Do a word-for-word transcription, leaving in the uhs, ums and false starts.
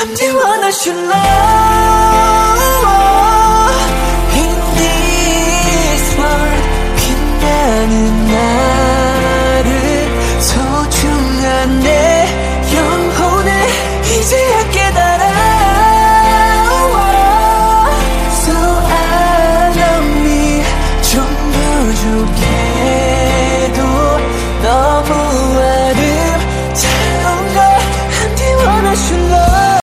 Someone I should know. In this world 빛나는 나를 소중한 내 영혼을 이제야 깨달아. So I love me 좀 더 좋게